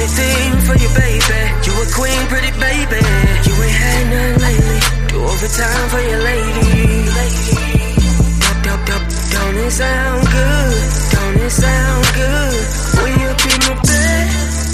Anything for you, baby. You a queen, pretty baby. You ain't had none lately. Do overtime for your lady. Don't it sound good? Don't it sound good? We up in the bed,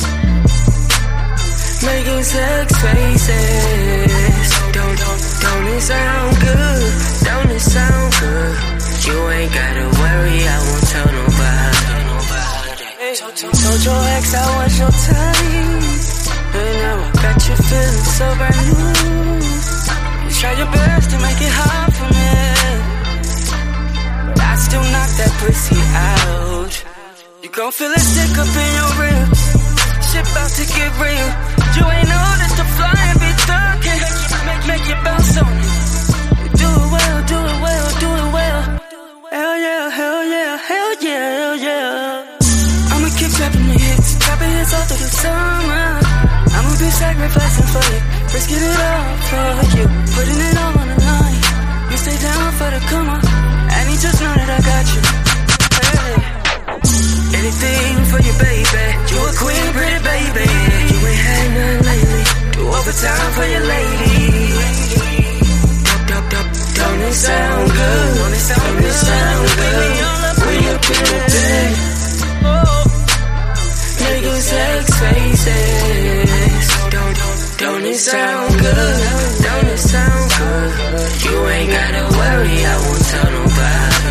making sex faces. Don't it sound good? Don't it sound good? You ain't gotta worry, I won't tell nobody. Told your ex I was your type, and now I got you feeling so brand new. You try your best to make it hard for me, but I still knock that pussy out. You gon' feel it stick up in your ribs. Shit about to get real. You ain't know that the fly and be thuggin'. Make you bounce on it. Do it well, do it well, do it well. Hell yeah, hell yeah, hell yeah, hell yeah. I'ma keep clapping the hits, clapping hits all through the summer. I'ma be sacrificing for you, risking it all for you, putting it all on the line. You stay down for the come on, and you just know that I got you. Hey. Anything for you, baby. You a queen, pretty baby. You ain't had none lately. Do overtime for your lady. Don't it sound good? Don't it sound good? We up in the bed, making sex faces. Don't it sound good? Don't it sound good? You ain't gotta worry, I won't tell nobody.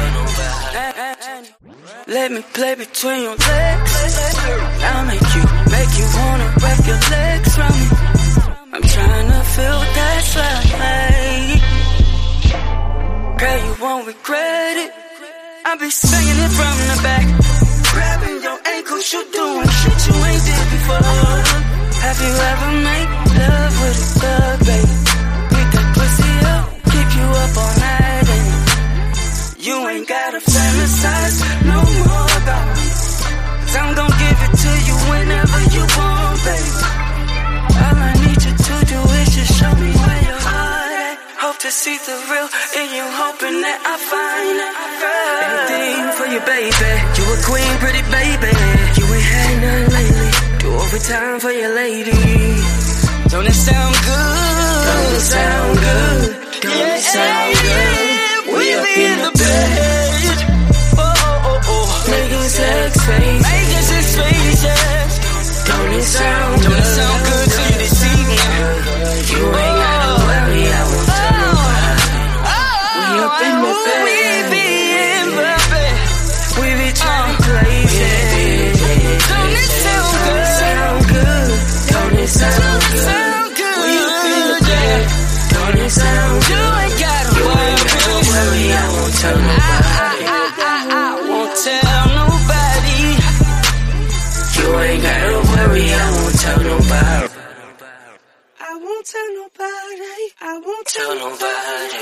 Let me play between your legs. I'll make you wanna wrap your legs from me. I'm trying to feel what that's like. Girl, you won't regret it. I'll be swinging it from the back, grabbing your ankles, you doing shit you ain't did before. Have you ever made love with a thug, baby? Pick that pussy up, keep you up all night, and you ain't gotta fantasize no more about me, 'cause I'm gon' give it to you whenever you want, baby. All I need you to do is just show me where your heart at. Hope to see the real in you, hoping that I find it. Anything for you, baby. You a queen, pretty baby. You ain't had none lately. Do overtime for your lady. Don't it sound good? Don't it sound good? Don't it sound good? We up in the bed, making sex faces. Don't it sound good? Don't it sound good to you this evening? You ain't gotta worry, I won't tell nobody. We up in the bed, we be in the bed, we be trying places. Don't it sound good? Don't it sound good? We up in the bed. Don't it sound good? You ain't gotta worry, I won't tell nobody. I won't tell nobody. You ain't gotta worry, I won't tell nobody. I won't tell nobody. I won't tell nobody.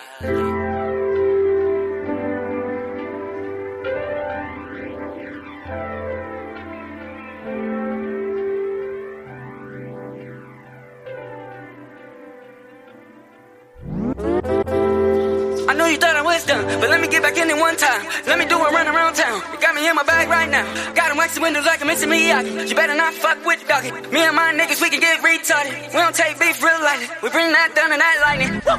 I know you thought I was done, but let me get back in it one time. Let me do a run around town. You got me in my bag right now. Got them waxing windows like I'm missing Miyagi. You better not fuck with the doggy. Me and my niggas, we can get retarded. We don't take beef real lightly. We bring that down to that lightning. Woo!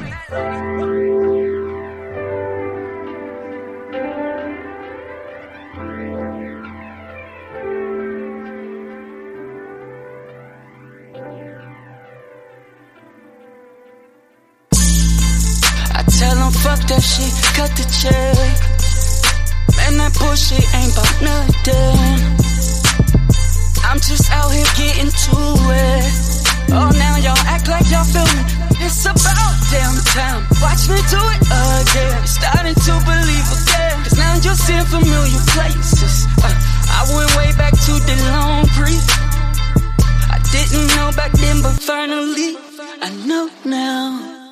Tell them fuck that shit, cut the check. Man, that bullshit ain't about nothing. I'm just out here getting to it. Oh, now y'all act like y'all feel me. It's about damn time. Watch me do it again. Starting to believe again, 'cause now you're seeing familiar places. I went way back to the Long Creek. I didn't know back then, but finally I know now.